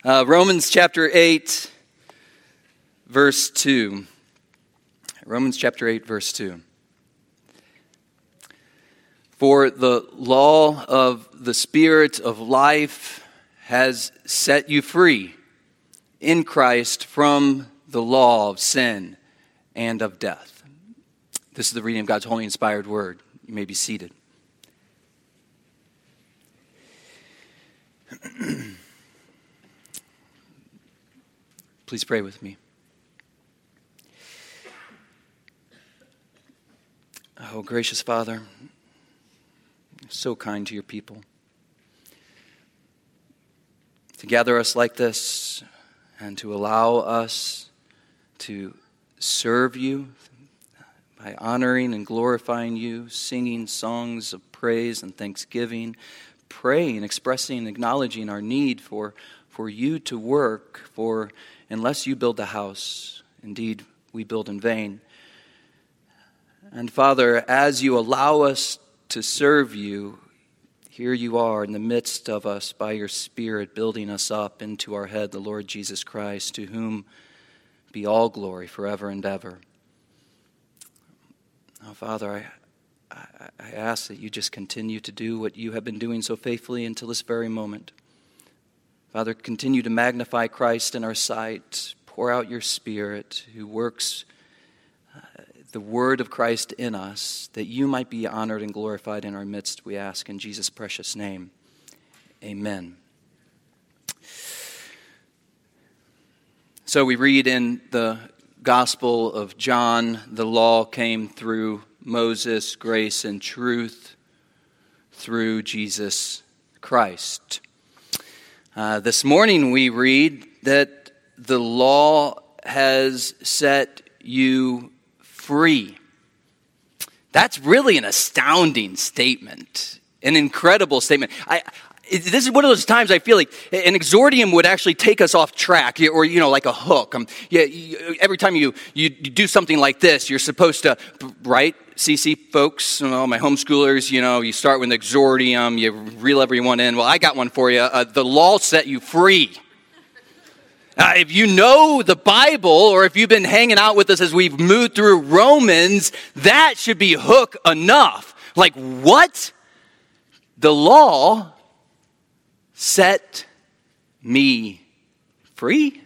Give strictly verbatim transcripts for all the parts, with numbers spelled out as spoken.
Uh, Romans chapter eight, verse two. Romans chapter eight, verse two. For the law of the Spirit of life has set you free in Christ from the law of sin and of death. This is the reading of God's holy inspired word. You may be seated. Please pray with me. Oh, gracious Father, so kind to your people. To gather us like this and to allow us to serve you by honoring and glorifying you, singing songs of praise and thanksgiving, praying, expressing, and acknowledging our need for, for you to work, for unless you build the house, indeed, we build in vain. And Father, as you allow us to serve you, here you are in the midst of us by your Spirit, building us up into our head, the Lord Jesus Christ, to whom be all glory forever and ever. Oh, Father, I, I, I ask that you just continue to do what you have been doing so faithfully until this very moment. Father, continue to magnify Christ in our sight. Pour out your Spirit who works uh, the word of Christ in us, that you might be honored and glorified in our midst, we ask in Jesus' precious name. Amen. So we read in the Gospel of John, the law came through Moses, grace and truth through Jesus Christ. Uh, this morning we read that the law has set you free. That's really an astounding statement, an incredible statement. I, this is one of those times I feel like an exordium would actually take us off track, or, you know, like a hook. Um, yeah, you, every time you, you do something like this, you're supposed to, right? C C folks, you know, my homeschoolers, you know, you start with an exordium, you reel everyone in. Well, I got one for you. Uh, the law set you free. Uh, if you know the Bible, or if you've been hanging out with us as we've moved through Romans, that should be hook enough. Like, what? The law set me free?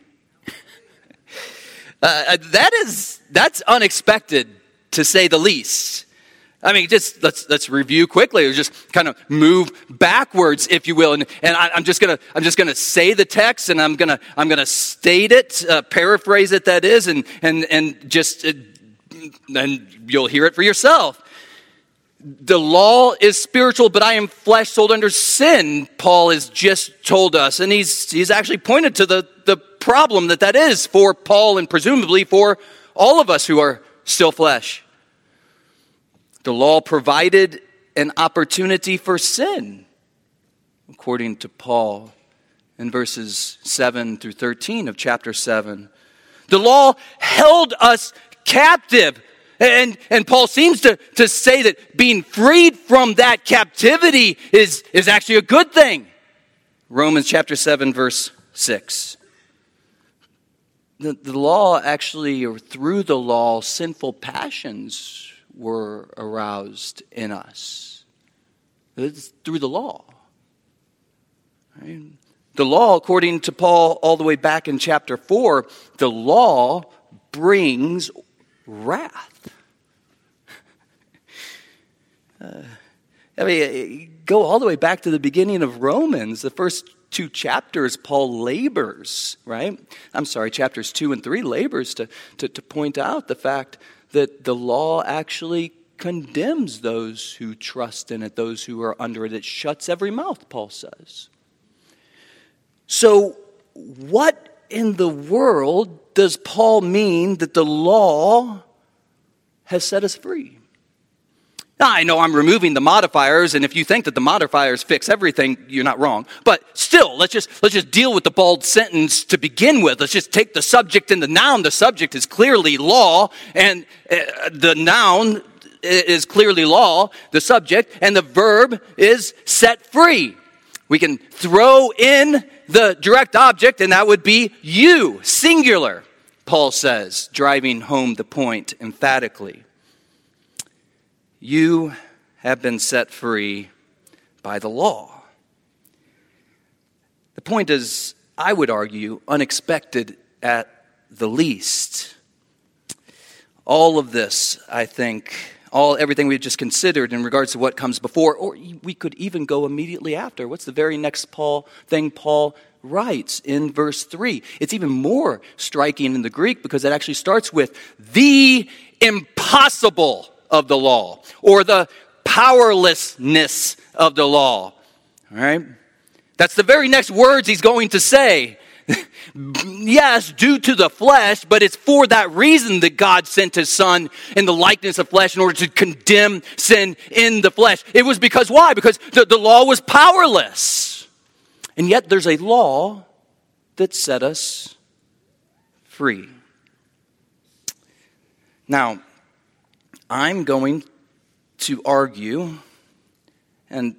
uh, that is, that's unexpected, to say the least. I mean, just let's let's review quickly. Or just kind of move backwards, if you will, and and I, I'm just gonna I'm just gonna say the text, and I'm gonna I'm gonna state it, uh, paraphrase it. That is, and and and just uh, and you'll hear it for yourself. The law is spiritual, but I am flesh, sold under sin. Paul has just told us, and he's he's actually pointed to the the problem that that is for Paul, and presumably for all of us who are still flesh. The law provided an opportunity for sin, according to Paul in verses seven through thirteen of chapter seven. The law held us captive. And, and Paul seems to, to say that being freed from that captivity is, is actually a good thing. Romans chapter seven, verse six. The, the law actually, or through the law, sinful passions were aroused in us. It's through the law. Right? The law, according to Paul, all the way back in chapter four, the law brings wrath. uh, I mean, go all the way back to the beginning of Romans, the first two chapters, Paul labors, right? I'm sorry, chapters two and three labors to, to, to point out the fact that the law actually condemns those who trust in it, those who are under it. It shuts every mouth, Paul says. So what in the world does Paul mean that the law has set us free? Now, I know I'm removing the modifiers, and if you think that the modifiers fix everything, you're not wrong. But still, let's just let's just deal with the bald sentence to begin with. Let's just take the subject and the noun. The subject is clearly law, and uh, the noun is clearly law, the subject, and the verb is set free. We can throw in the direct object, and that would be you, singular, Paul says, driving home the point emphatically. You have been set free by the law. The point is, I would argue, unexpected at the least. All of this, I think, all everything we've just considered in regards to what comes before, or we could even go immediately after. What's the very next Paul thing Paul writes in verse three? It's even more striking in the Greek because it actually starts with the impossible of the law, or the powerlessness of the law. All right? That's the very next words he's going to say. Yes, due to the flesh, but it's for that reason that God sent his son in the likeness of flesh in order to condemn sin in the flesh. It was because why? Because the, the law was powerless. And yet there's a law that set us free. Now, I'm going to argue, and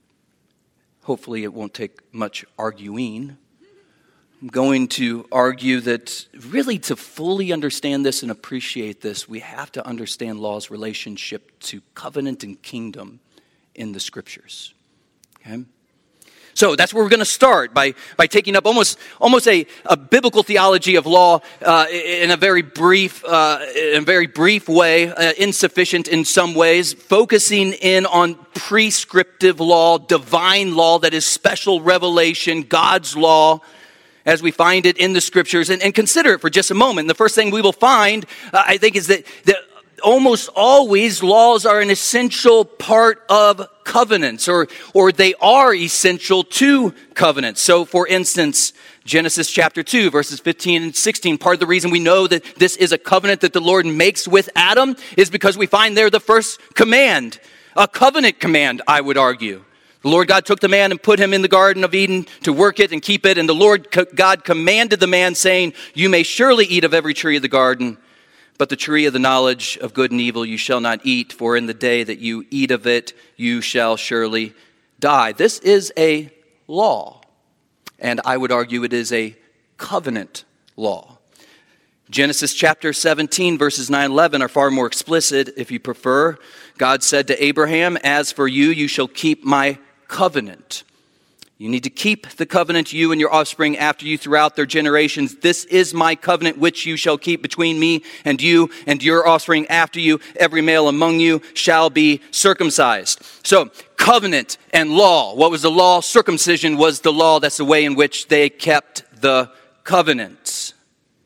hopefully it won't take much arguing. I'm going to argue that really to fully understand this and appreciate this, we have to understand law's relationship to covenant and kingdom in the scriptures. Okay? So that's where we're going to start, by, by taking up almost almost a, a biblical theology of law uh, in a very brief uh, in a very brief way, uh, insufficient in some ways, focusing in on prescriptive law, divine law, that is special revelation, God's law, as we find it in the scriptures, and, and consider it for just a moment. The first thing we will find, uh, I think, is that, that almost always laws are an essential part of covenants, or, or they are essential to covenants. So, for instance, Genesis chapter two, verses fifteen and sixteen, part of the reason we know that this is a covenant that the Lord makes with Adam is because we find there the first command, a covenant command, I would argue. The Lord God took the man and put him in the Garden of Eden to work it and keep it. And the Lord God commanded the man, saying, "You may surely eat of every tree of the garden, but the tree of the knowledge of good and evil you shall not eat, for in the day that you eat of it, you shall surely die." This is a law, and I would argue it is a covenant law. Genesis chapter seventeen, verses nine and eleven are far more explicit, if you prefer. God said to Abraham, "As for you, you shall keep my covenant." You need to keep the covenant, you and your offspring after you throughout their generations. "This is my covenant which you shall keep between me and you and your offspring after you. Every male among you shall be circumcised." So, covenant and law. What was the law? Circumcision was the law. That's the way in which they kept the covenant.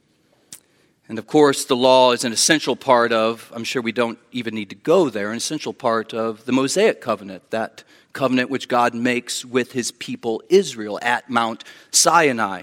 And of course, the law is an essential part of, I'm sure we don't even need to go there, an essential part of the Mosaic covenant, that covenant which God makes with his people Israel at Mount Sinai.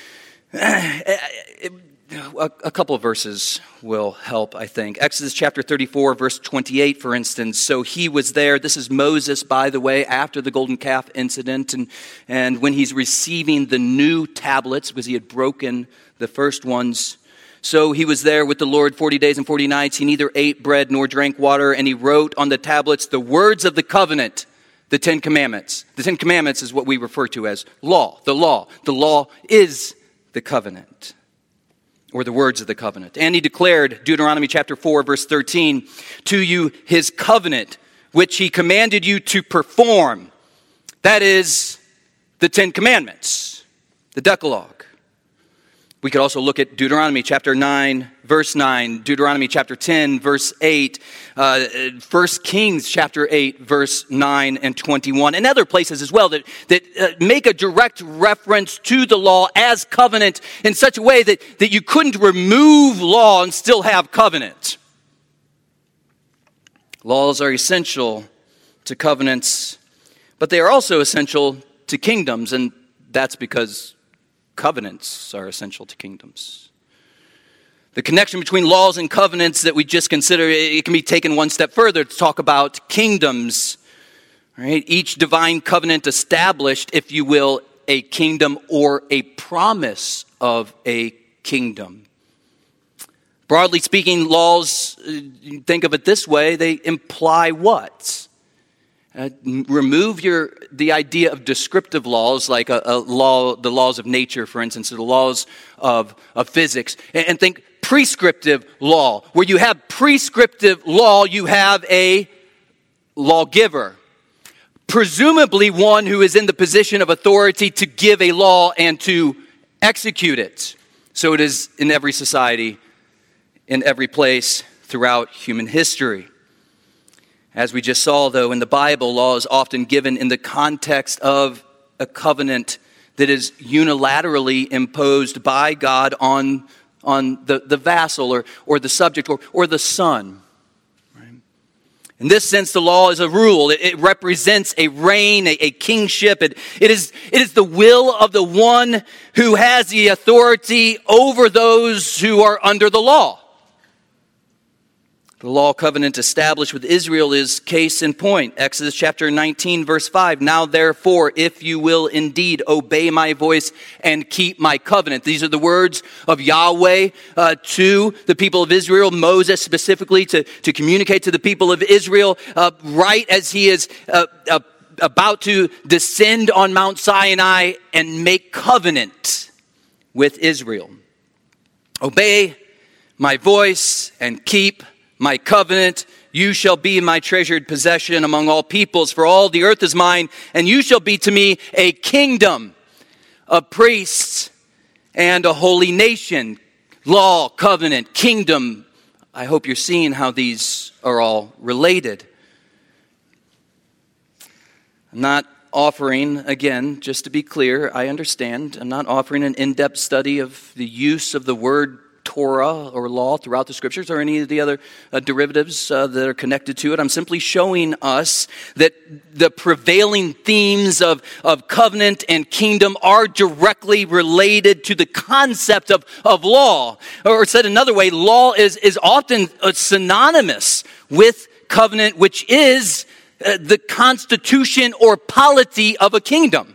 A couple of verses will help, I think. Exodus chapter thirty-four, verse twenty-eight, for instance. So he was there. This is Moses, by the way, after the golden calf incident. And, and when he's receiving the new tablets, because he had broken the first ones. So he was there with the Lord forty days and forty nights. He neither ate bread nor drank water. And he wrote on the tablets the words of the covenant, the Ten Commandments. The Ten Commandments is what we refer to as law, the law. The law is the covenant, or the words of the covenant. And he declared, Deuteronomy chapter four, verse thirteen, "To you his covenant, which he commanded you to perform." That is the Ten Commandments, the Decalogue. We could also look at Deuteronomy chapter nine, verse nine, Deuteronomy chapter ten, verse eight, uh, First Kings chapter eight, verse nine and twenty-one, and other places as well that, that uh, make a direct reference to the law as covenant in such a way that, that you couldn't remove law and still have covenant. Laws are essential to covenants, but they are also essential to kingdoms, and that's because covenants are essential to kingdoms. The connection between laws and covenants that we just considered, it can be taken one step further to talk about kingdoms. Right? Each divine covenant established, if you will, a kingdom or a promise of a kingdom. Broadly speaking, laws, think of it this way, they imply what? Uh, remove your the idea of descriptive laws, like a, a law, the laws of nature, for instance, or the laws of, of physics, and, and think prescriptive law. Where you have prescriptive law, you have a lawgiver, presumably one who is in the position of authority to give a law and to execute it. So it is in every society, in every place throughout human history. As we just saw, though, in the Bible, law is often given in the context of a covenant that is unilaterally imposed by God on, on the, the vassal or, or the subject or, or the son. Right? In this sense, the law is a rule. It, it represents a reign, a, a kingship. It, it, is, it is the will of the one who has the authority over those who are under the law. The law covenant established with Israel is case in point. Exodus chapter nineteen, verse five. Now therefore, if you will indeed obey my voice and keep my covenant. These are the words of Yahweh uh, to the people of Israel, Moses specifically to, to communicate to the people of Israel uh, right as he is uh, uh, about to descend on Mount Sinai and make covenant with Israel. Obey my voice and keep my covenant. You shall be my treasured possession among all peoples, for all the earth is mine, and you shall be to me a kingdom of priests and a holy nation. Law, covenant, kingdom. I hope you're seeing how these are all related. I'm not offering, again, just to be clear, I understand, I'm not offering an in-depth study of the use of the word Torah or law throughout the scriptures or any of the other uh, derivatives uh, that are connected to it. I'm simply showing us that the prevailing themes of, of covenant and kingdom are directly related to the concept of, of law. Or said another way, law is, is often uh, synonymous with covenant, which is uh, the constitution or polity of a kingdom.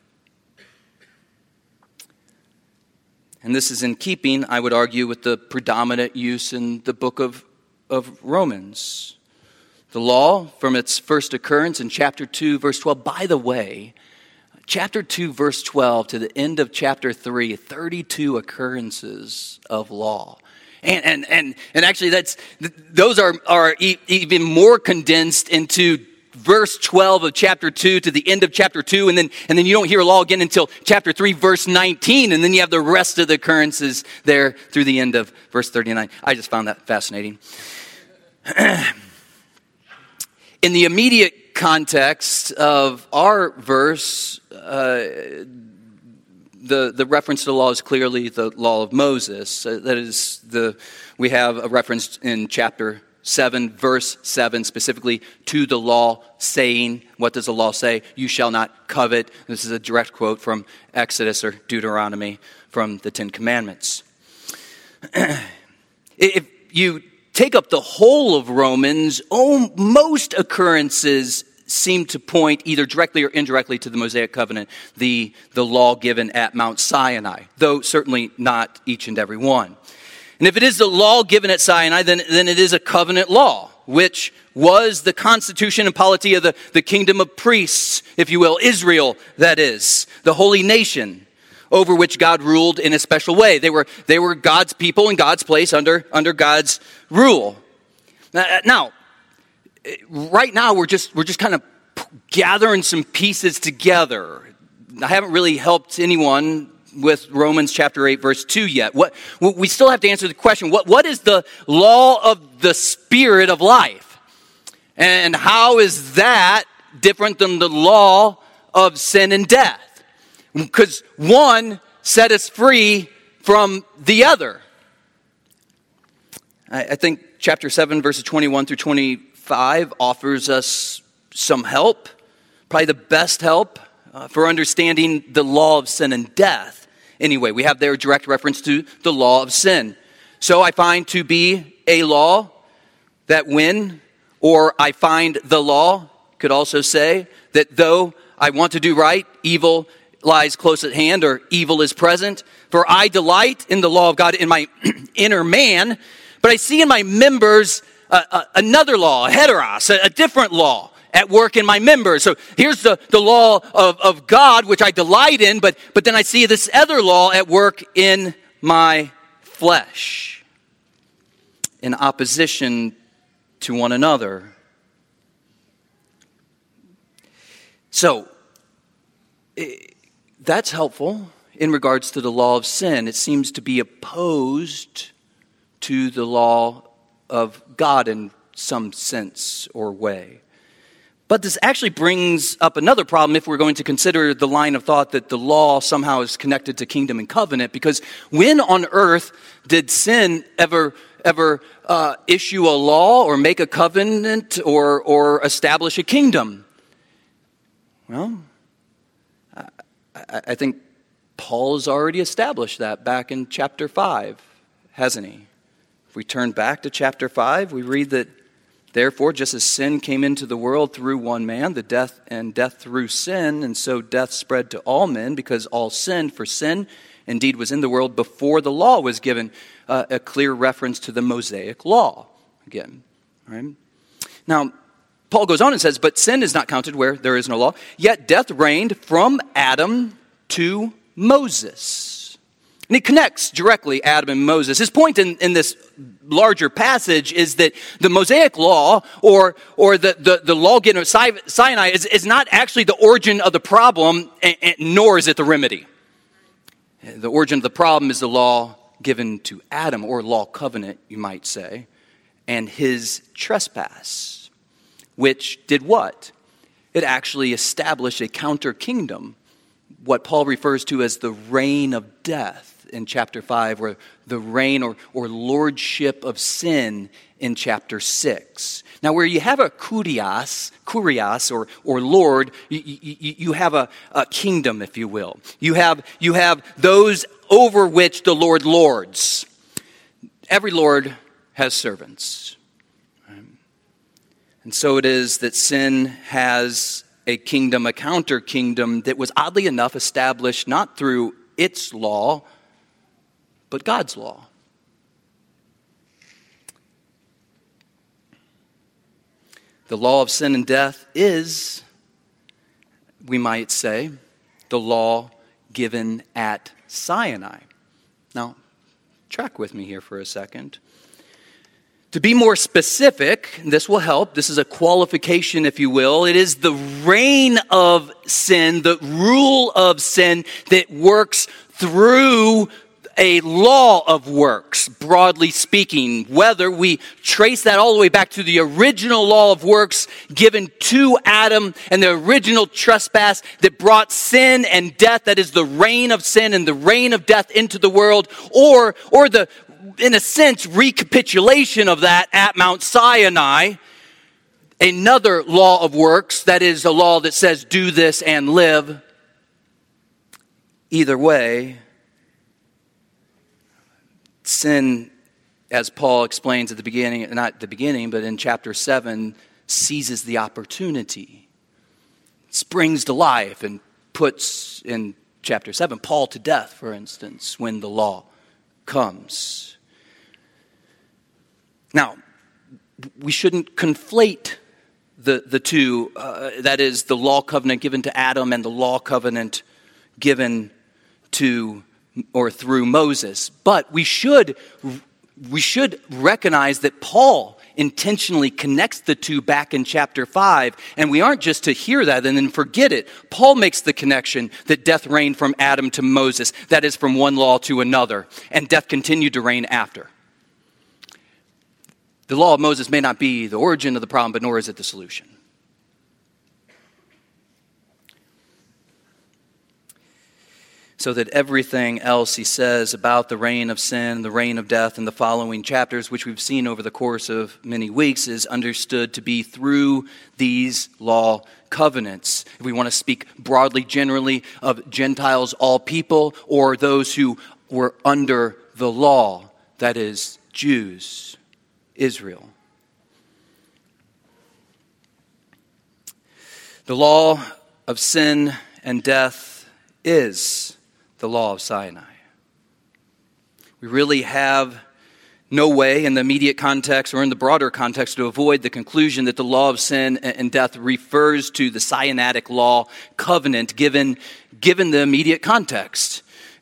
And this is in keeping, I would argue, with the predominant use in the book of, of Romans. The law, from its first occurrence in chapter two, verse twelve. By the way, chapter two, verse twelve to the end of chapter three, thirty-two occurrences of law. And and and, and actually, that's those are, are e- even more condensed into verse twelve of chapter two to the end of chapter two, and then and then you don't hear law again until chapter three, verse nineteen, and then you have the rest of the occurrences there through the end of verse thirty-nine. I just found that fascinating. In the immediate context of our verse, uh, the the reference to the law is clearly the law of Moses. Uh, that is, the we have a reference in chapter seven, verse seven, specifically to the law saying, what does the law say? You shall not covet. This is a direct quote from Exodus or Deuteronomy from the Ten Commandments. If you take up the whole of Romans, oh, most occurrences seem to point either directly or indirectly to the Mosaic covenant, the, the law given at Mount Sinai, though certainly not each and every one. And if it is the law given at Sinai, then, then it is a covenant law, which was the constitution and polity of the, the kingdom of priests, if you will, Israel, that is, the holy nation, over which God ruled in a special way. They were, they were God's people in God's place under, under God's rule. Now, now, right now we're just, we're just kind of gathering some pieces together. I haven't really helped anyone with Romans chapter eight, verse two yet. What, we still have to answer the question, what, what is the law of the Spirit of life? And how is that different than the law of sin and death? Because one set us free from the other. I, I think chapter seven, verses twenty-one through twenty-five offers us some help, probably the best help uh, for understanding the law of sin and death. Anyway, we have there a direct reference to the law of sin. So I find to be a law that when, or I find the law, could also say that though I want to do right, evil lies close at hand, or evil is present. For I delight in the law of God in my inner man, but I see in my members uh, uh, another law, a heteros, a, a different law. at work in my members. So here's the, the law of, of God, which I delight in, but, but then I see this other law at work in my flesh, in opposition to one another. So, that's helpful in regards to the law of sin. It seems to be opposed to the law of God in some sense or way. But this actually brings up another problem if we're going to consider the line of thought that the law somehow is connected to kingdom and covenant, because when on earth did sin ever ever uh, issue a law or make a covenant or or establish a kingdom? Well, I, I think Paul has already established that back in chapter five, hasn't he? If we turn back to chapter five, we read that, therefore, just as sin came into the world through one man, the death and death through sin, and so death spread to all men because all sinned. For sin indeed was in the world before the law was given, uh, a clear reference to the Mosaic law again. Right? Now, Paul goes on and says, but sin is not counted where there is no law. Yet death reigned from Adam to Moses. And he connects directly Adam and Moses. His point in, in this larger passage is that the Mosaic law or or the, the, the law given of Sinai is, is not actually the origin of the problem, and, and, nor is it the remedy. The origin of the problem is the law given to Adam, or law covenant, you might say, and his trespass, which did what? It actually established a counter kingdom, what Paul refers to as the reign of death in chapter five, or the reign or, or lordship of sin in chapter six. Now, where you have a kurios, kurios or, or lord, you, you, you have a, a kingdom, if you will. You have, you have those over which the Lord lords. Every lord has servants. And so it is that sin has a kingdom, a counter kingdom that was oddly enough established not through its law, but God's law. The law of sin and death is, we might say, the law given at Sinai. Now, track with me here for a second. To be more specific, this will help. This is a qualification, if you will. It is the reign of sin, the rule of sin that works through a law of works, broadly speaking. Whether we trace that all the way back to the original law of works given to Adam and the original trespass that brought sin and death, that is the reign of sin and the reign of death into the world, or, or the in a sense, recapitulation of that at Mount Sinai, another law of works, that is a law that says do this and live. Either way, sin, as Paul explains at the beginning, not the beginning, but in chapter seven, seizes the opportunity, springs to life, and puts, in chapter seven, Paul to death, for instance, when the law comes. Now, we shouldn't conflate the, the two, uh, that is the law covenant given to Adam and the law covenant given to or through Moses. But we should we should recognize that Paul intentionally connects the two back in chapter five, and we aren't just to hear that and then forget it. Paul makes the connection that death reigned from Adam to Moses, that is from one law to another, and death continued to reign after. The law of Moses may not be the origin of the problem, but nor is it the solution. So that everything else he says about the reign of sin, the reign of death in the following chapters, which we've seen over the course of many weeks, is understood to be through these law covenants. If we want to speak broadly, generally, of Gentiles, all people, or those who were under the law, that is, Jews, Israel. The law of sin and death is the law of Sinai. We really have no way in the immediate context or in the broader context to avoid the conclusion that the law of sin and death refers to the Sinaitic law covenant given, given the immediate context.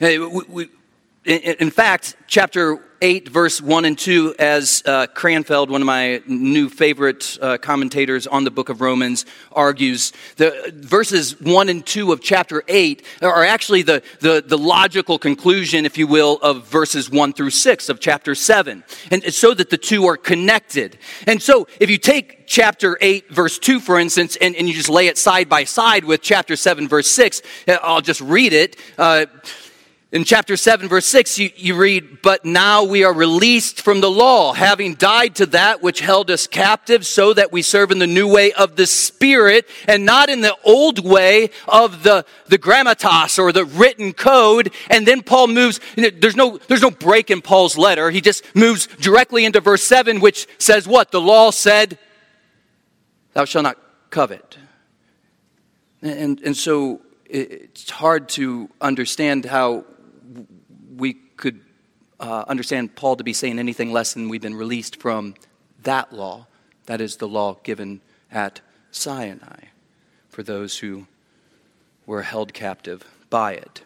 In fact, chapter eight, verse one and two, as uh, Cranfeld, one of my new favorite uh, commentators on the book of Romans, argues, the verses one and two of chapter eight are actually the, the, the logical conclusion, if you will, of verses one through six of chapter seven. And so that the two are connected. And so if you take chapter eight, verse two, for instance, and, and you just lay it side by side with chapter seven, verse six, I'll just read it. Uh, In chapter seven, verse six, you, you read, "But now we are released from the law, having died to that which held us captive, so that we serve in the new way of the Spirit, and not in the old way of the, the grammatos, or the written code." And then Paul moves, there's no, there's no break in Paul's letter. He just moves directly into verse seven, which says what? The law said, "Thou shalt not covet." And, and so it's hard to understand how we could uh, understand Paul to be saying anything less than we've been released from that law. That is the law given at Sinai for those who were held captive by it.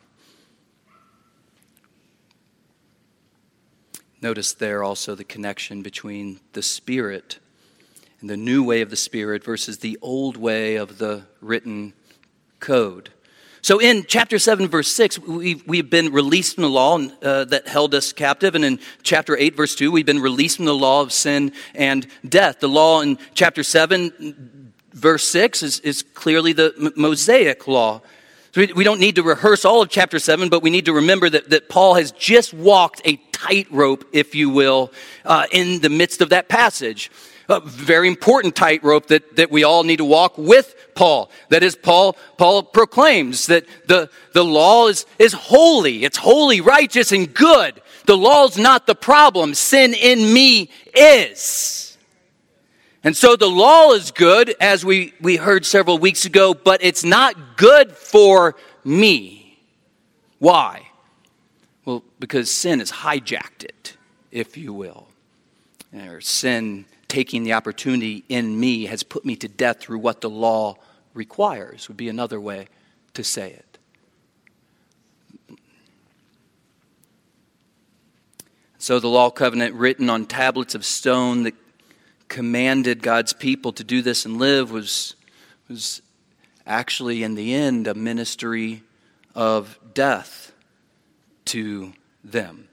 Notice there also the connection between the Spirit and the new way of the Spirit versus the old way of the written code. So in chapter seven, verse six, we've, we've been released from the law uh, that held us captive. And in chapter eight, verse two, we've been released from the law of sin and death. The law in chapter seven, verse six, is, is clearly the Mosaic law. So we, we don't need to rehearse all of chapter seven, but we need to remember that, that Paul has just walked a tightrope, if you will, uh, in the midst of that passage. A very important tightrope that, that we all need to walk with Paul. That is, Paul Paul proclaims that the, the law is, is holy. It's holy, righteous, and good. The law is not the problem. Sin in me is. And so the law is good, as we, we heard several weeks ago, but it's not good for me. Why? Well, because sin has hijacked it, if you will. Or sin taking the opportunity in me has put me to death through what the law requires, would be another way to say it. So the law covenant written on tablets of stone that commanded God's people to do this and live was, was actually in the end a ministry of death to them.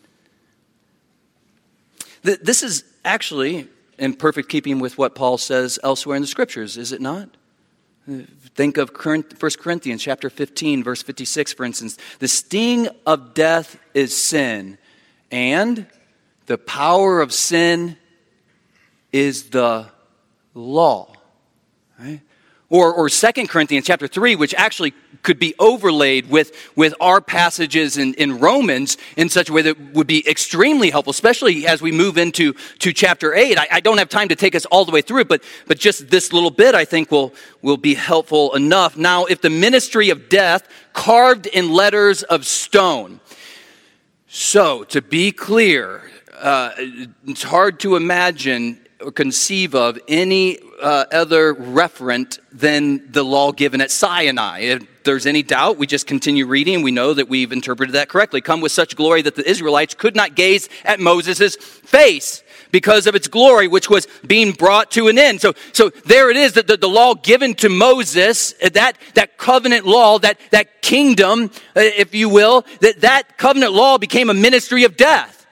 This is actually in perfect keeping with what Paul says elsewhere in the Scriptures, is it not? Think of First Corinthians chapter fifteen, verse fifty-six, for instance. "The sting of death is sin, and the power of sin is the law." Right? Or, or Second Corinthians chapter three, which actually could be overlaid with, with our passages in, in Romans in such a way that would be extremely helpful, especially as we move into to chapter eight. I, I don't have time to take us all the way through it, but, but just this little bit I think will, will be helpful enough. "Now, if the ministry of death carved in letters of stone." So, to be clear, uh, it's hard to imagine or conceive of any uh, other referent than the law given at Sinai. If there's any doubt, we just continue reading. We know that we've interpreted that correctly. "Come with such glory that the Israelites could not gaze at Moses' face because of its glory, which was being brought to an end." So, so there it is, that the, the law given to Moses, that, that covenant law, that, that kingdom, if you will, that, that covenant law became a ministry of death.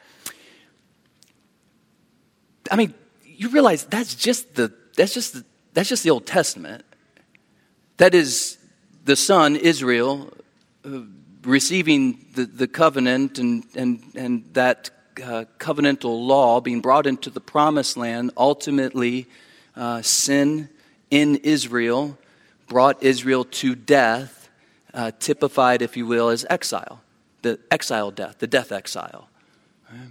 I mean, you realize that's just the that's just the, that's just the Old Testament. That is the son Israel uh, receiving the, the covenant and and and that uh, covenantal law being brought into the promised land. Ultimately, uh, sin in Israel brought Israel to death, uh, typified, if you will, as exile, the exile death, the death exile. Right?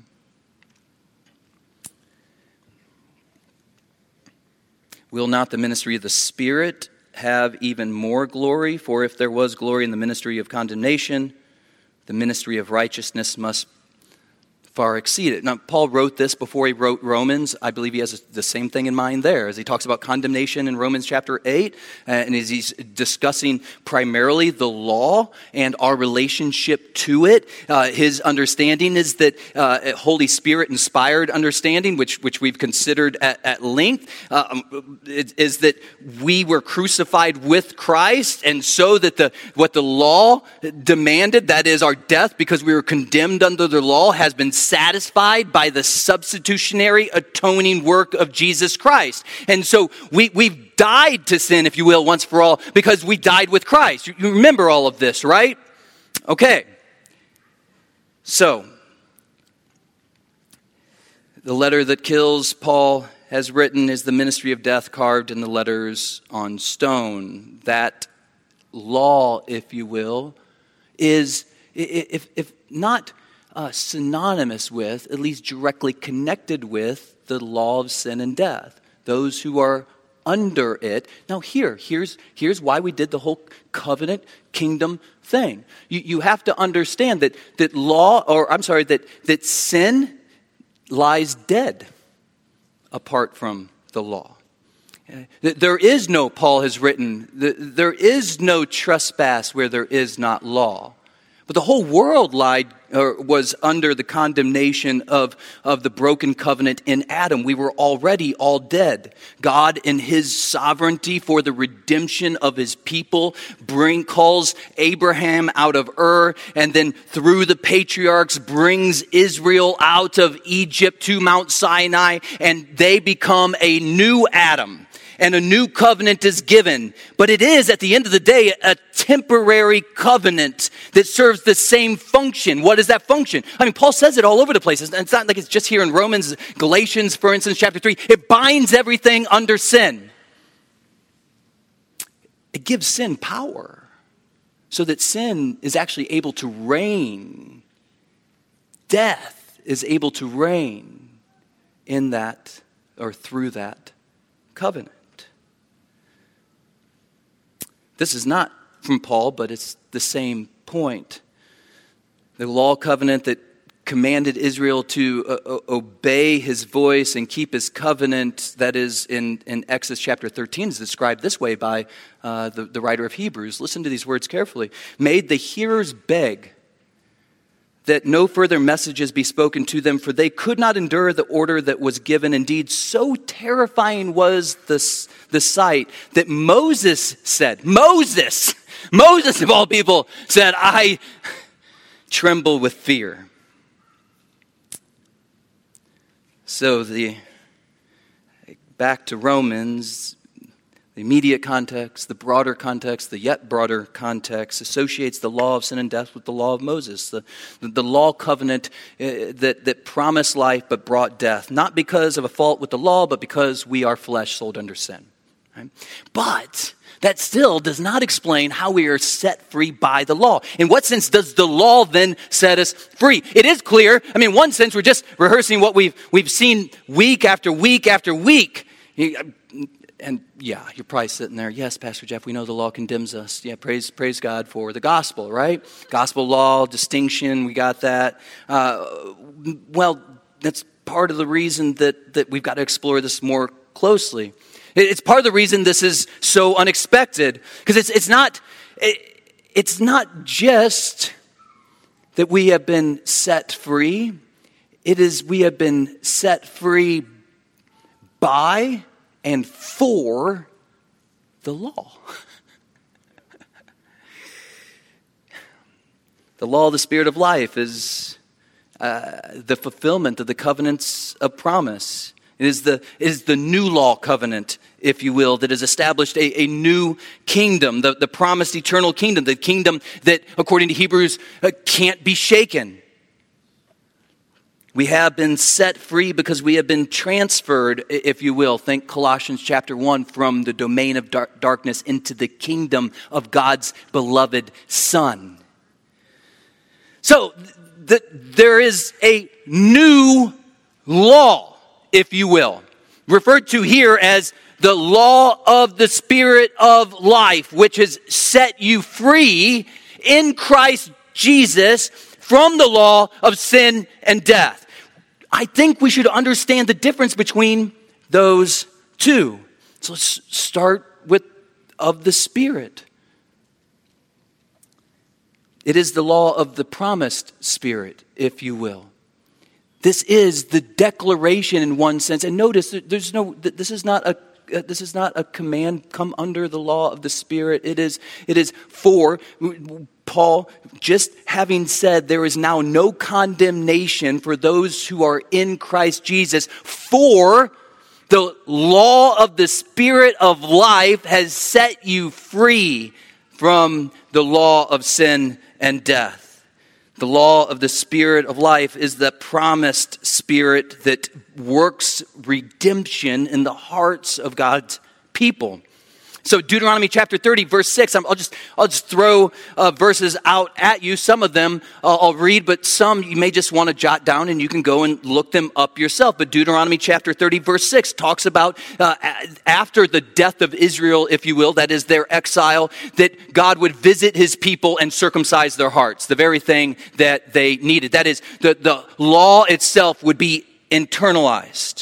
"Will not the ministry of the Spirit have even more glory? For if there was glory in the ministry of condemnation, the ministry of righteousness must far exceed it. Now, Paul wrote this before he wrote Romans. I believe he has the same thing in mind there as he talks about condemnation in Romans chapter eight, and as he's discussing primarily the law and our relationship to it. Uh, his understanding is that uh, Holy Spirit inspired understanding, which which we've considered at, at length, uh, is that we were crucified with Christ, and so that the what the law demanded, that is our death because we were condemned under the law, has been satisfied by the substitutionary atoning work of Jesus Christ. And so we, we've died to sin, if you will, once for all, because we died with Christ. You, you remember all of this, right? Okay. So, the letter that kills, Paul has written, is the ministry of death carved in the letters on stone. That law, if you will, is, if, if not Uh, synonymous with, at least directly connected with, the law of sin and death. Those who are under it. Now here, here's, here's why we did the whole covenant kingdom thing. You, you have to understand that, that law, or I'm sorry, that, that sin lies dead apart from the law. There is no, Paul has written, there is no trespass where there is not law. But the whole world lied, or was under the condemnation of, of the broken covenant in Adam. We were already all dead. God, in his sovereignty for the redemption of his people, bring calls Abraham out of Ur, and then through the patriarchs brings Israel out of Egypt to Mount Sinai, and they become a new Adam. And a new covenant is given. But it is, at the end of the day, a temporary covenant that serves the same function. What is that function? I mean, Paul says it all over the place. It's not like it's just here in Romans, Galatians, for instance, chapter three. It binds everything under sin. It gives sin power so that sin is actually able to reign. Death is able to reign in that, or through that covenant. This is not from Paul, but it's the same point. The law covenant that commanded Israel to uh, obey his voice and keep his covenant, that is in, in Exodus chapter thirteen, is described this way by uh, the, the writer of Hebrews. Listen to these words carefully. Made the hearers beg that no further messages be spoken to them, for they could not endure the order that was given. Indeed, so terrifying was the, the sight that Moses said, Moses, Moses of all people said, I tremble with fear. So the back to Romans, the immediate context, the broader context, the yet broader context associates the law of sin and death with the law of Moses, the, the law covenant uh, that, that promised life but brought death, not because of a fault with the law, but because we are flesh sold under sin. Right? But that still does not explain how we are set free by the law. In what sense does the law then set us free? It is clear. I mean, in one sense, we're just rehearsing what we've we've seen week after week after week. And yeah, you're probably sitting there, yes, Pastor Jeff, we know the law condemns us. Yeah, praise praise God for the gospel, right? Gospel law, distinction, we got that. Uh, well, that's part of the reason that, that we've got to explore this more closely. It's part of the reason this is so unexpected, because it's it's not it, it's not just that we have been set free. It is we have been set free by and for the law. The law of the Spirit of life is uh, the fulfillment of the covenants of promise. It is the, it is the new law covenant, if you will, that has established a, a new kingdom, the, the promised eternal kingdom, the kingdom that, according to Hebrews, uh, can't be shaken. We have been set free because we have been transferred, if you will, think Colossians chapter one, from the domain of dark, darkness into the kingdom of God's beloved Son. So the, there is a new law, if you will, referred to here as the law of the Spirit of life, which has set you free in Christ Jesus from the law of sin and death. I think we should understand the difference between those two. So let's start with of the Spirit. It is the law of the promised Spirit, if you will. This is the declaration in one sense. And notice, there's no. This is not a. This is not a command. Come under the law of the Spirit. It is. It is for Paul, just having said there is now no condemnation for those who are in Christ Jesus. For the law of the Spirit of life has set you free from the law of sin and death. The law of the Spirit of life is the promised Spirit that works redemption in the hearts of God's people. So Deuteronomy chapter thirty, verse six, I'll just I'll just throw uh, verses out at you. Some of them uh, I'll read, but some you may just want to jot down and you can go and look them up yourself. But Deuteronomy chapter thirty, verse six talks about uh, after the death of Israel, if you will, that is their exile, that God would visit his people and circumcise their hearts, the very thing that they needed. That is, the, the law itself would be internalized.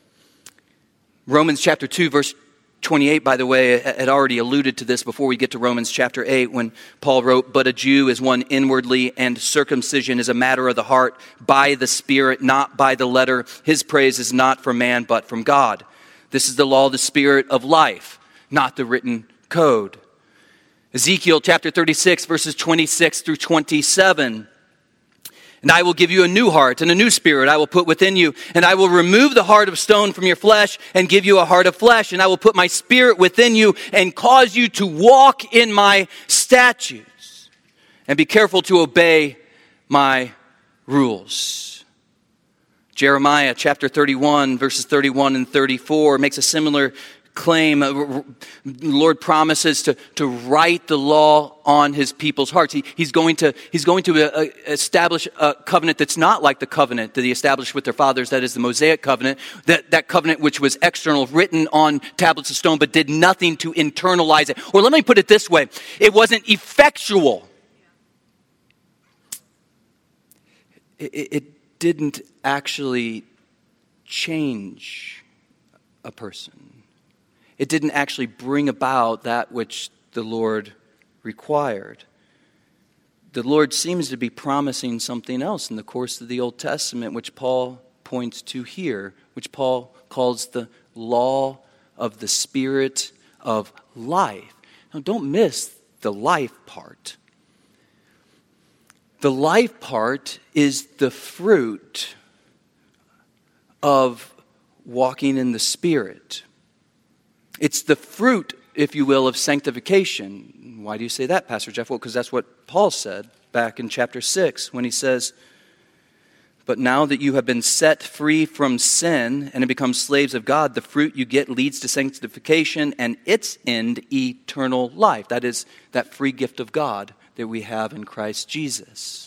Romans chapter two, verse twenty-eight, by the way, had already alluded to this before we get to Romans chapter eight when Paul wrote, "But a Jew is one inwardly, and circumcision is a matter of the heart by the Spirit, not by the letter. His praise is not from man, but from God. This is the law of the Spirit of life, not the written code." Ezekiel chapter thirty-six, verses twenty-six through twenty-seven. "And I will give you a new heart, and a new spirit I will put within you. And I will remove the heart of stone from your flesh and give you a heart of flesh. And I will put my spirit within you and cause you to walk in my statutes. And be careful to obey my rules." Jeremiah chapter thirty-one, verses thirty-one and thirty-four makes a similar claim. The Lord promises to, to write the law on his people's hearts. He, he's going to, he's going to uh, establish a covenant that's not like the covenant that he established with their fathers, that is the Mosaic covenant, that, that covenant which was external, written on tablets of stone, but did nothing to internalize it. Or let me put it this way, it wasn't effectual. It, it didn't actually change a person. It didn't actually bring about that which the Lord required. The Lord seems to be promising something else in the course of the Old Testament, which Paul points to here, which Paul calls the law of the Spirit of life. Now, don't miss the life part. The life part is the fruit of walking in the Spirit. It's the fruit, if you will, of sanctification. Why do you say that, Pastor Jeff? Well, because that's what Paul said back in chapter six when he says, "But now that you have been set free from sin and have become slaves of God, the fruit you get leads to sanctification and its end, eternal life." That is that free gift of God that we have in Christ Jesus.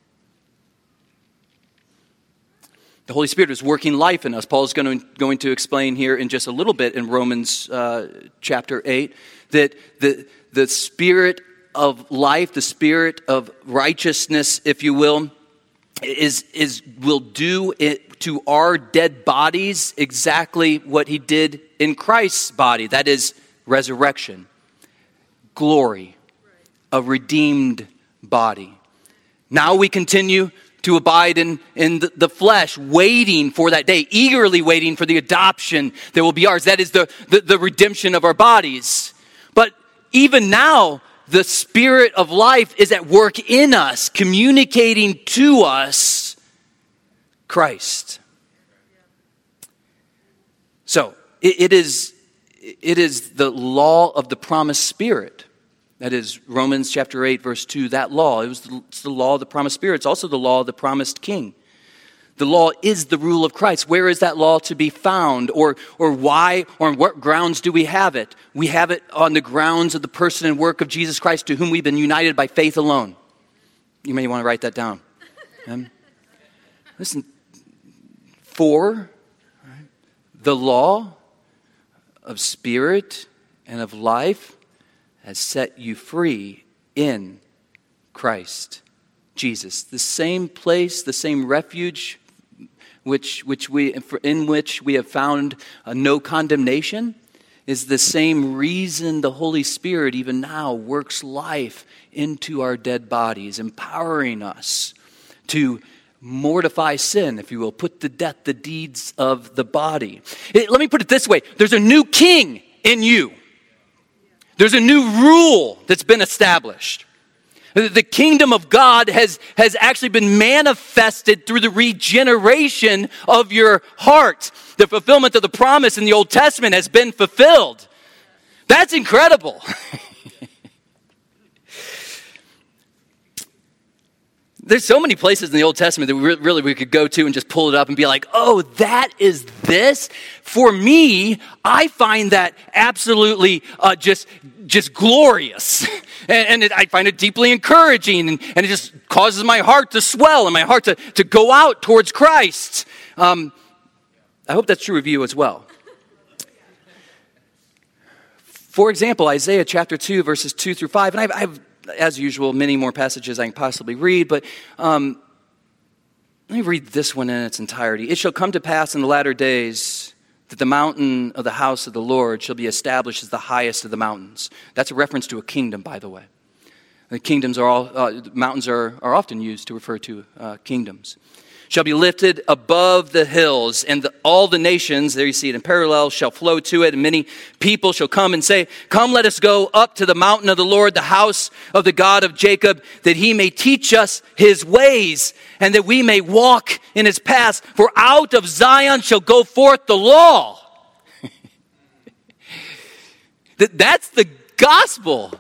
The Holy Spirit is working life in us. Paul is going to, going to explain here in just a little bit in Romans uh, chapter eight that the, the Spirit of life, the Spirit of righteousness, if you will, is, is will do it to our dead bodies exactly what he did in Christ's body. That is resurrection, glory, a redeemed body. Now we continue to abide in, in the, the flesh, waiting for that day, eagerly waiting for the adoption that will be ours. That is the, the, the redemption of our bodies. But even now, the Spirit of life is at work in us, communicating to us Christ. So, it, it is, it is the law of the promised Spirit. That is Romans chapter eight, verse two, that law. It was the, it's the law of the promised Spirit. It's also the law of the promised King. The law is the rule of Christ. Where is that law to be found? Or, or why, or on what grounds do we have it? We have it on the grounds of the person and work of Jesus Christ, to whom we've been united by faith alone. You may want to write that down. Um, listen, for right, the law of spirit and of life has set you free in Christ Jesus. The same place, the same refuge which which we in which we have found uh, no condemnation, is the same reason the Holy Spirit even now works life into our dead bodies, empowering us to mortify sin, if you will, put to death the deeds of the body. It, let me put it this way. There's a new king in you. There's a new rule that's been established. The kingdom of God has, has actually been manifested through the regeneration of your heart. The fulfillment of the promise in the Old Testament has been fulfilled. That's incredible. There's so many places in the Old Testament that we re- really we could go to and just pull it up and be like, oh, that is this? For me, I find that absolutely uh, just, just glorious. and and it, I find it deeply encouraging. And, and it just causes my heart to swell and my heart to, to go out towards Christ. Um, I hope that's true of you as well. For example, Isaiah chapter two, verses two through five. And I've, I've as usual, many more passages I can possibly read, but um, let me read this one in its entirety. It shall come to pass in the latter days that the mountain of the house of the Lord shall be established as the highest of the mountains. That's a reference to a kingdom, by the way. The kingdoms are all, uh, mountains are, are often used to refer to uh, kingdoms. Shall be lifted above the hills, and the, all the nations, there you see it in parallel, shall flow to it, and many people shall come and say, come, let us go up to the mountain of the Lord, the house of the God of Jacob, that he may teach us his ways, and that we may walk in his paths. For out of Zion shall go forth the law. That's the gospel.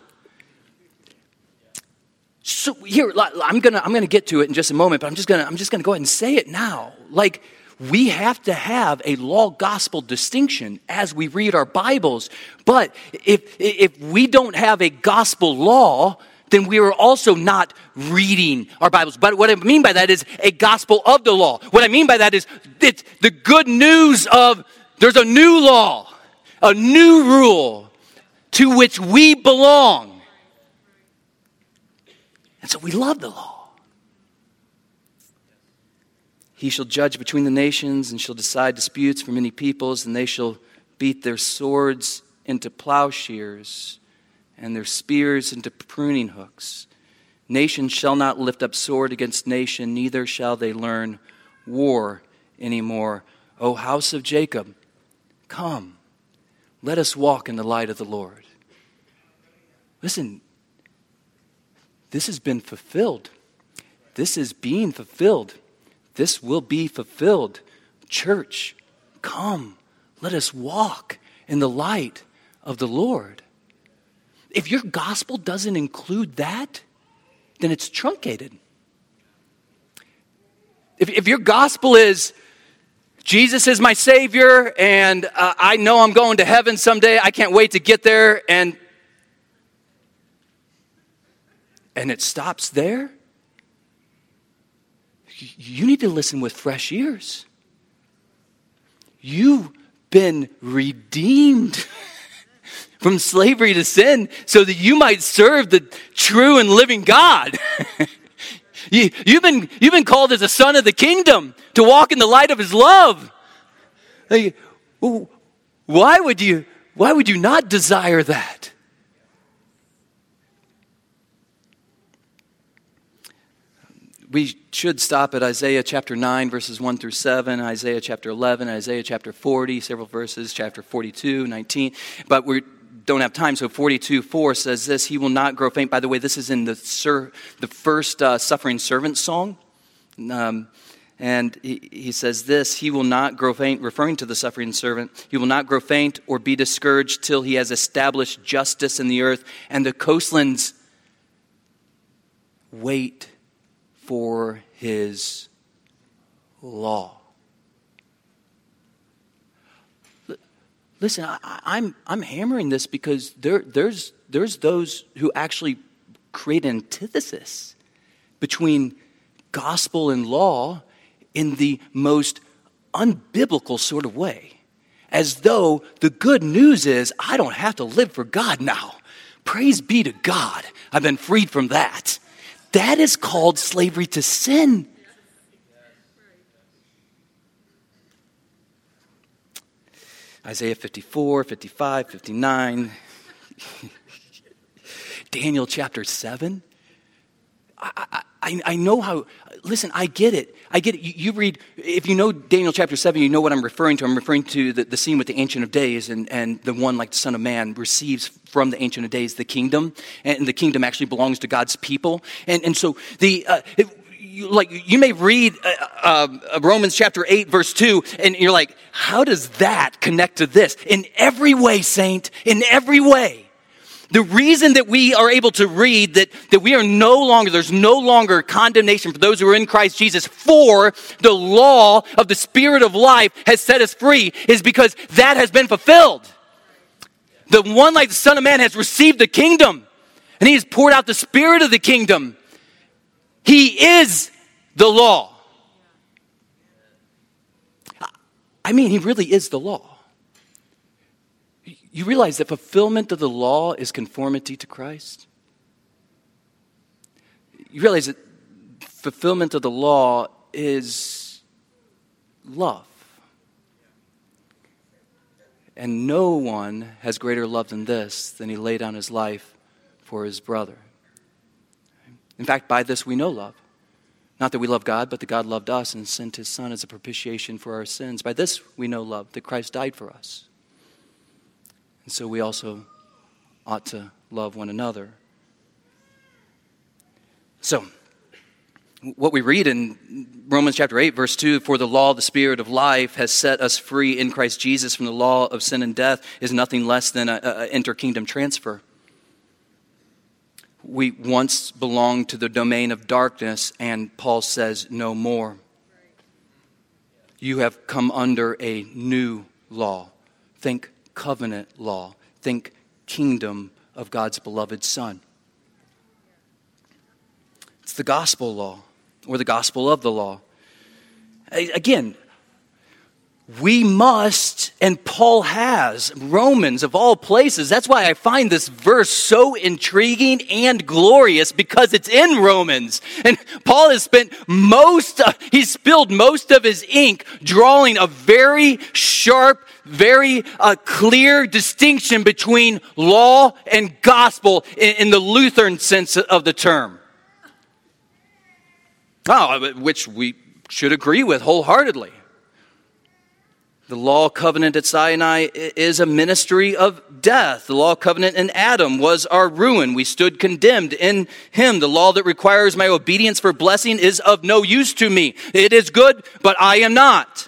So here, I'm gonna I'm gonna get to it in just a moment, but I'm just gonna I'm just gonna go ahead and say it now. Like, we have to have a law gospel distinction as we read our Bibles. But if if we don't have a gospel law, then we are also not reading our Bibles. But what I mean by that is a gospel of the law. What I mean by that is it's the good news of there's a new law, a new rule to which we belong. And so we love the law. He shall judge between the nations and shall decide disputes for many peoples, and they shall beat their swords into plowshares and their spears into pruning hooks. Nation shall not lift up sword against nation, neither shall they learn war anymore. O house of Jacob, come, let us walk in the light of the Lord. Listen, this has been fulfilled. This is being fulfilled. This will be fulfilled. Church, come, let us walk in the light of the Lord. If your gospel doesn't include that, then it's truncated. If, if your gospel is, Jesus is my Savior, and uh, I know I'm going to heaven someday, I can't wait to get there, and and it stops there, you need to listen with fresh ears. You've been redeemed from slavery to sin so that you might serve the true and living God. you, you've been, you've been called as a son of the kingdom to walk in the light of his love. Like, why would you, why would you not desire that? We should stop at Isaiah chapter nine, verses one through seven, Isaiah chapter eleven, Isaiah chapter forty, several verses, chapter forty-two, nineteen. But we don't have time, so forty-two four says this, he will not grow faint. By the way, this is in the ser- the first uh, suffering servant song. Um, and he, he says this, he will not grow faint, referring to the suffering servant. He will not grow faint or be discouraged till he has established justice in the earth, and the coastlands wait for his law. Listen, I, I'm I'm hammering this because there there's there's those who actually create an antithesis between gospel and law in the most unbiblical sort of way, as though the good news is I don't have to live for God now. Praise be to God, I've been freed from that. That is called slavery to sin. Isaiah fifty-four, fifty-five, fifty-nine, Daniel chapter seven. I, I, I know how, listen, I get it. I get it. You, you read, if you know Daniel chapter seven, you know what I'm referring to. I'm referring to the, the scene with the Ancient of Days and, and the one like the Son of Man receives from the Ancient of Days the kingdom. And the kingdom actually belongs to God's people. And, and so the, uh, it, you, like you may read uh, uh, Romans chapter eight, verse two, and you're like, how does that connect to this? In every way, saint, in every way. The reason that we are able to read that, that we are no longer, there's no longer condemnation for those who are in Christ Jesus, for the law of the Spirit of life has set us free, is because that has been fulfilled. The one like the Son of Man has received the kingdom, and he has poured out the Spirit of the kingdom. He is the law. I mean, he really is the law. You realize that fulfillment of the law is conformity to Christ? You realize that fulfillment of the law is love. And no one has greater love than this, than he laid down his life for his brother. In fact, by this we know love. Not that we love God, but that God loved us and sent his Son as a propitiation for our sins. By this we know love, that Christ died for us. And so we also ought to love one another. So, what we read in Romans chapter eight, verse two, for the law of the Spirit of life has set us free in Christ Jesus from the law of sin and death, is nothing less than an inter-kingdom transfer. We once belonged to the domain of darkness, and Paul says no more. You have come under a new law. Think covenant law. Think kingdom of God's beloved Son. It's the gospel law, or the gospel of the law. Again, we must, and Paul has, Romans of all places. That's why I find this verse so intriguing and glorious, because it's in Romans. And Paul has spent most, uh, he's spilled most of his ink drawing a very sharp, very uh, clear distinction between law and gospel in, in the Lutheran sense of the term. Oh, which we should agree with wholeheartedly. The law covenant at Sinai is a ministry of death. The law covenant in Adam was our ruin. We stood condemned in him. The law that requires my obedience for blessing is of no use to me. It is good, but I am not.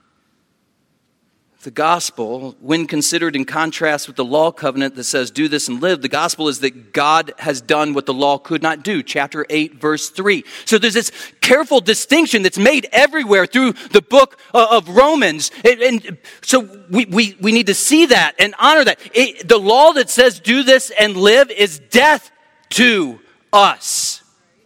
The gospel, when considered in contrast with the law covenant that says, do this and live, the gospel is that God has done what the law could not do. Chapter eight, verse three. So there's this careful distinction that's made everywhere through the book of Romans. And, and so we, we, we need to see that and honor that. It, the law that says do this and live is death to us.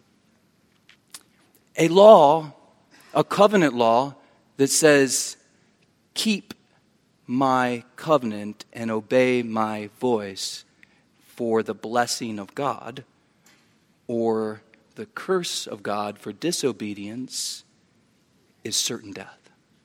A law, a covenant law that says keep my covenant and obey my voice for the blessing of God, or the curse of God for disobedience, is certain death.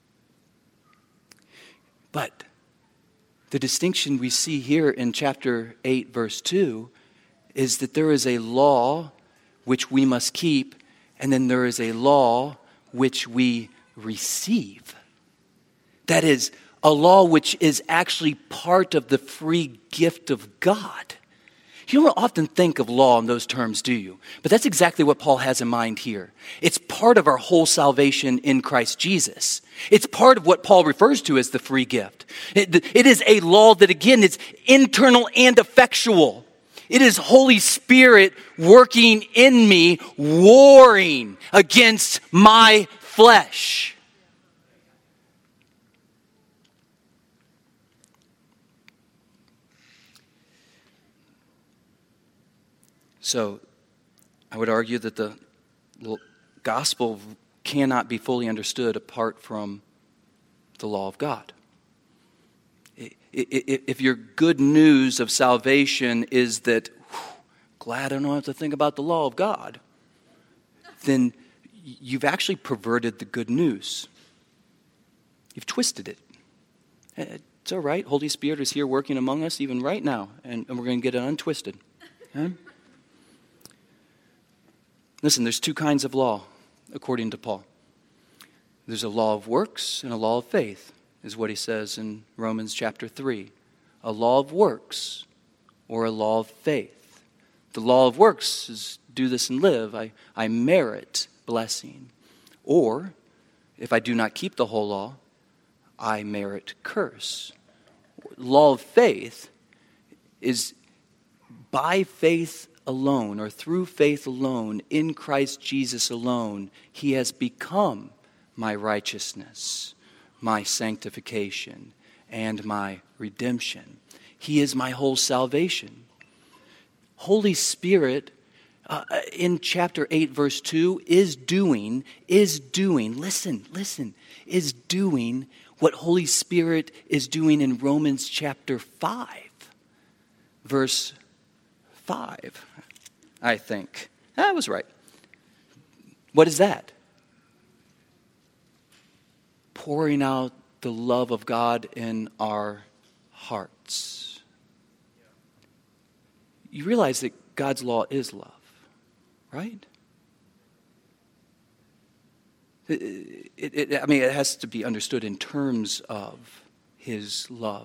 But the distinction we see here in chapter eight, verse two, is that there is a law which we must keep, and then there is a law which we receive. That is, a law which is actually part of the free gift of God. You don't often think of law in those terms, do you? But that's exactly what Paul has in mind here. It's part of our whole salvation in Christ Jesus. It's part of what Paul refers to as the free gift. It, it is a law that, again, is internal and effectual. It is Holy Spirit working in me, warring against my flesh. So, I would argue that the gospel cannot be fully understood apart from the law of God. If your good news of salvation is that, whew, glad I don't have to think about the law of God, then you've actually perverted the good news. You've twisted it. It's all right. Holy Spirit is here working among us even right now, and, and we're going to get it untwisted. Okay? Listen, there's two kinds of law, according to Paul. There's a law of works and a law of faith, is what he says in Romans chapter three. A law of works or a law of faith. The law of works is do this and live. I, I merit blessing. Or, if I do not keep the whole law, I merit curse. Law of faith is by faith alone, or through faith alone, in Christ Jesus alone, he has become my righteousness, my sanctification, and my redemption. He is my whole salvation. Holy Spirit, uh, in chapter eight, verse two, is doing, is doing, listen, listen, is doing what Holy Spirit is doing in Romans chapter five, verse five, I think. I was right. What is that? Pouring out the love of God in our hearts. You realize that God's law is love, right? It, it, it, I mean, it has to be understood in terms of his love.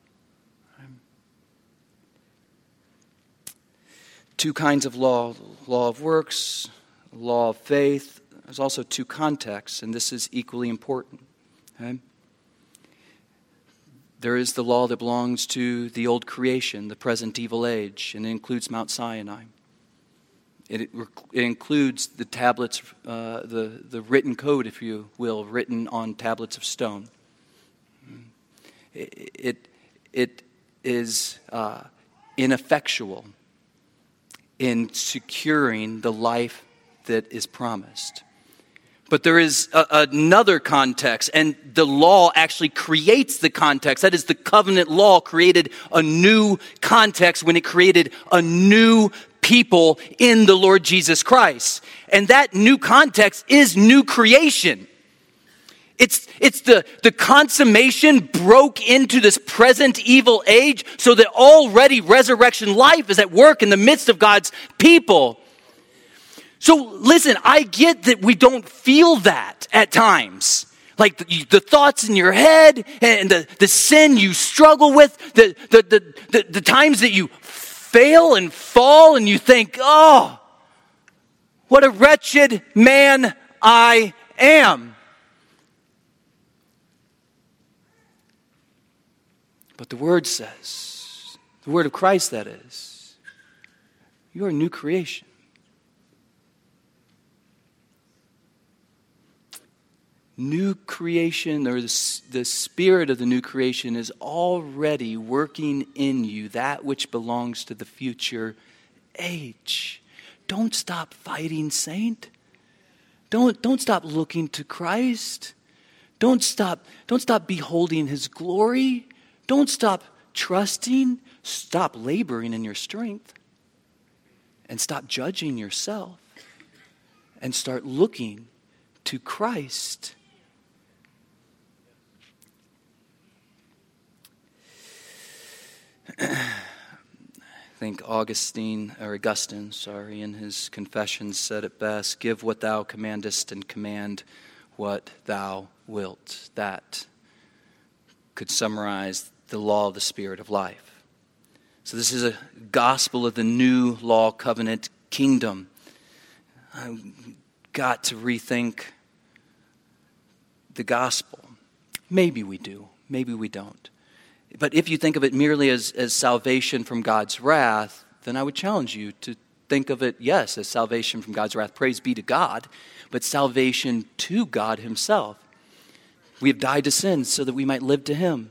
Two kinds of law, law of works, law of faith. There's also two contexts, and this is equally important. Okay? There is the law that belongs to the old creation, the present evil age, and it includes Mount Sinai. It, it, it includes the tablets, uh, the, the written code, if you will, written on tablets of stone. It, it, it is uh, ineffectual in securing the life that is promised. But there is a, another context, and the law actually creates the context. That is, the covenant law created a new context when it created a new people in the Lord Jesus Christ. And that new context is new creation. It's, it's the, the consummation broke into this present evil age so that already resurrection life is at work in the midst of God's people. So listen, I get that we don't feel that at times. Like the, the thoughts in your head and the, the sin you struggle with, the, the, the, the, the times that you fail and fall and you think, oh, what a wretched man I am. But the Word says, the Word of Christ that is, you are a new creation. New creation, or the, the spirit of the new creation is already working in you, that which belongs to the future age. Don't stop fighting, saint. Don't, don't stop looking to Christ. Don't stop, don't stop beholding his glory. Don't stop trusting. Stop laboring in your strength. And stop judging yourself. And start looking to Christ. I think Augustine, or Augustine, sorry, in his Confessions said it best, give what thou commandest and command what thou wilt. That could summarize the law of the Spirit of life. So this is a gospel of the new law covenant kingdom. I've got to rethink the gospel. Maybe we do, maybe we don't. But if you think of it merely as, as salvation from God's wrath, then I would challenge you to think of it, yes, as salvation from God's wrath. Praise be to God, but salvation to God himself. We have died to sin so that we might live to him.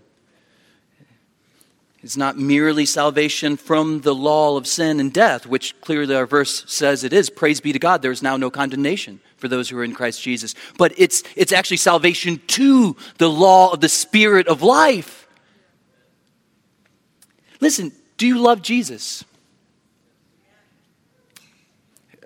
It's not merely salvation from the law of sin and death, which clearly our verse says it is. Praise be to God, there is now no condemnation for those who are in Christ Jesus. But it's, it's actually salvation to the law of the Spirit of life. Listen, do you love Jesus?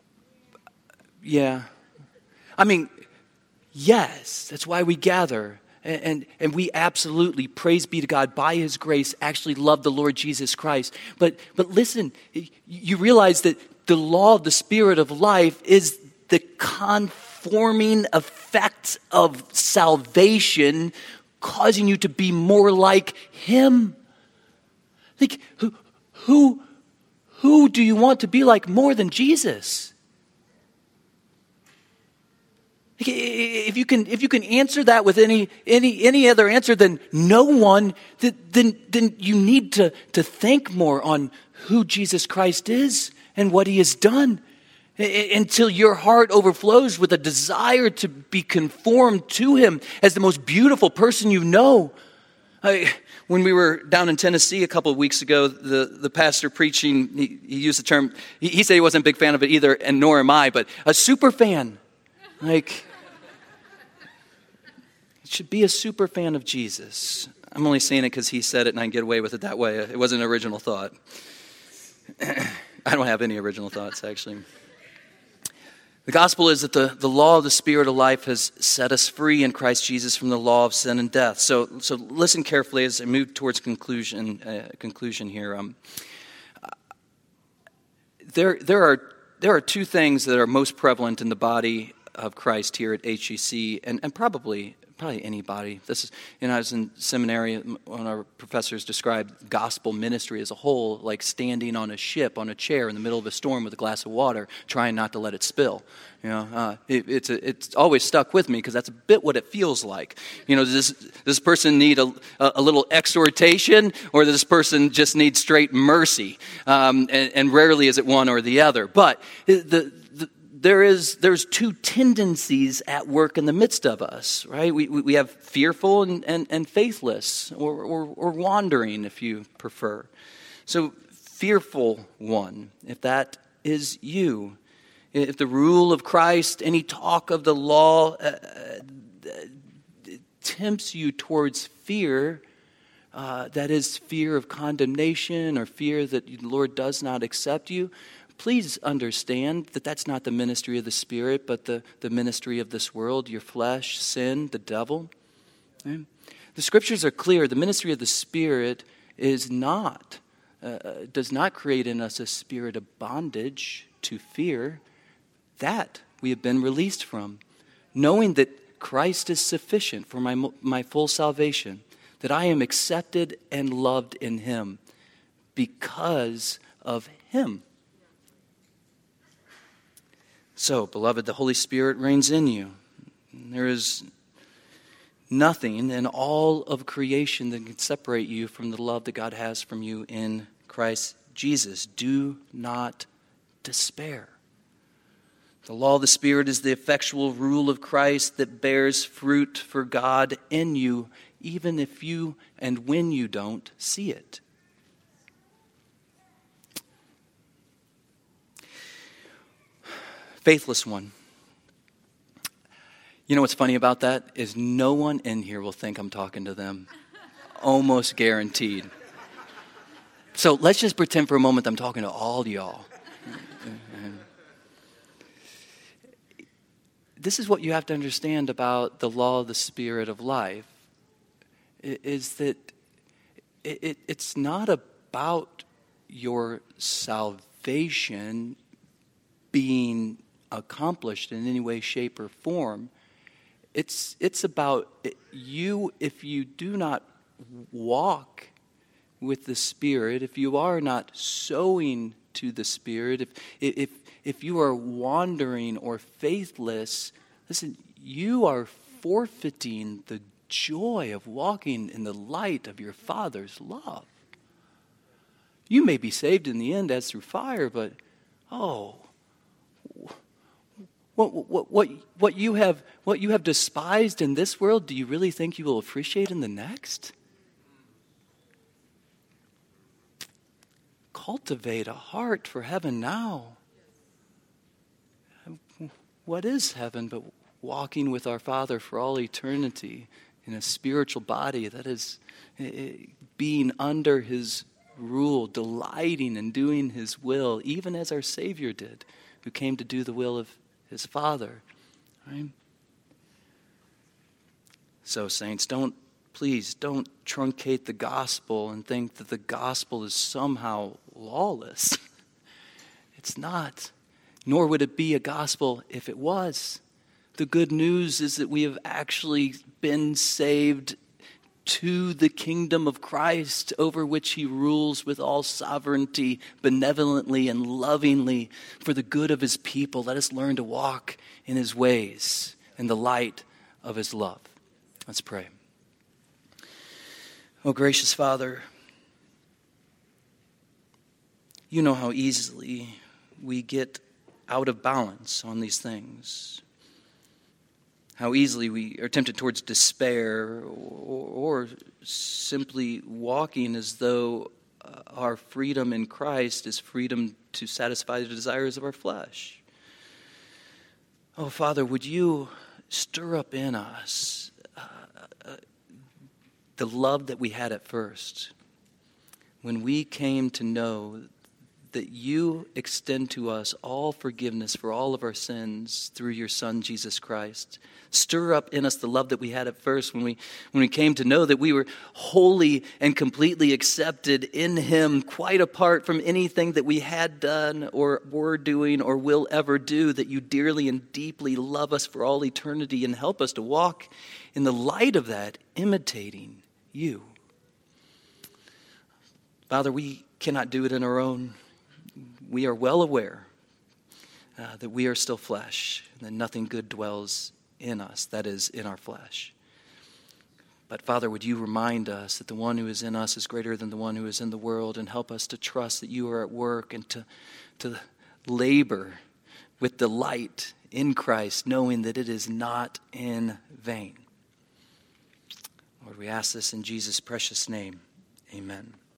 Yeah. I mean, yes, that's why we gather. And, and we absolutely, praise be to God, by his grace, actually love the Lord Jesus Christ. But, but listen, you realize that the law of the Spirit of life is the conforming effect of salvation, causing you to be more like him. Like, who, who, who do you want to be like more than Jesus? If you can, if you can answer that with any any any other answer than no one, then then you need to to think more on who Jesus Christ is and what he has done, until your heart overflows with a desire to be conformed to him as the most beautiful person you know. I, when we were down in Tennessee a couple of weeks ago, the, the pastor preaching, he, he used the term, he, he said he wasn't a big fan of it either, and nor am I, but a super fan. Like, should be a super fan of Jesus. I'm only saying it because he said it and I can get away with it that way. It wasn't an original thought. I don't have any original thoughts, actually. The gospel is that the, the law of the Spirit of life has set us free in Christ Jesus from the law of sin and death. So so listen carefully as I move towards conclusion uh, conclusion here. Um, there there are there are two things that are most prevalent in the body of Christ here at H C C, and, and probably Probably anybody. This is, you know, I was in seminary when our professors described gospel ministry as a whole, like standing on a ship, on a chair in the middle of a storm with a glass of water, trying not to let it spill. You know, uh, it, it's a, it's always stuck with me because that's a bit what it feels like. You know, does this, does this person need a, a little exhortation, or does this person just need straight mercy? Um, and, and rarely is it one or the other. But the There is there's two tendencies at work in the midst of us, right? We we have fearful and, and, and faithless, or, or or wandering, if you prefer. So fearful one, if that is you, if the rule of Christ, any talk of the law uh, tempts you towards fear, uh, that is fear of condemnation or fear that the Lord does not accept you, please understand that that's not the ministry of the Spirit, but the, the ministry of this world, your flesh, sin, the devil. Okay? The scriptures are clear. The ministry of the Spirit is not, uh, does not create in us a spirit of bondage to fear. That we have been released from, knowing that Christ is sufficient for my, my full salvation, that I am accepted and loved in him because of him. So, beloved, the Holy Spirit reigns in you. There is nothing in all of creation that can separate you from the love that God has from you in Christ Jesus. Do not despair. The law of the Spirit is the effectual rule of Christ that bears fruit for God in you, even if you and when you don't see it. Faithless one. You know what's funny about that is no one in here will think I'm talking to them. Almost guaranteed. So let's just pretend for a moment I'm talking to all y'all. This is what you have to understand about the law of the Spirit of life, is that it, it, it's not about your salvation being accomplished in any way, shape, or form. It's it's about you. If you do not walk with the Spirit, if you are not sowing to the Spirit, if if if you are wandering or faithless, listen, you are forfeiting the joy of walking in the light of your Father's love. You may be saved in the end as through fire, but oh. What, what, what, what, you have, what you have despised in this world, do you really think you will appreciate in the next? Cultivate a heart for heaven now. What is heaven but walking with our Father for all eternity in a spiritual body that is being under his rule, delighting in doing his will, even as our Savior did, who came to do the will of his Father, right? So, saints, don't, please, don't truncate the gospel and think that the gospel is somehow lawless. It's not. Nor would it be a gospel if it was. The good news is that we have actually been saved to the kingdom of Christ, over which he rules with all sovereignty, benevolently and lovingly for the good of his people. Let us learn to walk in his ways in the light of his love. Let's pray. Oh, gracious Father, you know how easily we get out of balance on these things. How easily we are tempted towards despair, or, or simply walking as though uh, our freedom in Christ is freedom to satisfy the desires of our flesh. Oh, Father, would you stir up in us uh, uh, the love that we had at first, when we came to know that you extend to us all forgiveness for all of our sins through your Son, Jesus Christ. Stir up in us the love that we had at first when we when we came to know that we were wholly and completely accepted in him, quite apart from anything that we had done or were doing or will ever do, that you dearly and deeply love us for all eternity and help us to walk in the light of that, imitating you. Father, we cannot do it in our own. We are well aware uh, that we are still flesh and that nothing good dwells in us, that is, in our flesh. But Father, would you remind us that the one who is in us is greater than the one who is in the world, and help us to trust that you are at work and to, to labor with delight in Christ, knowing that it is not in vain. Lord, we ask this in Jesus' precious name. Amen.